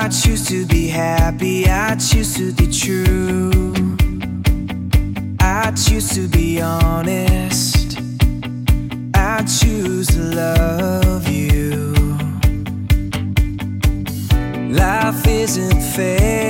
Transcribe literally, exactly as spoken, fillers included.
choose to be happy, I choose to be true, I choose to be honest, I choose to love you. Life isn't fair,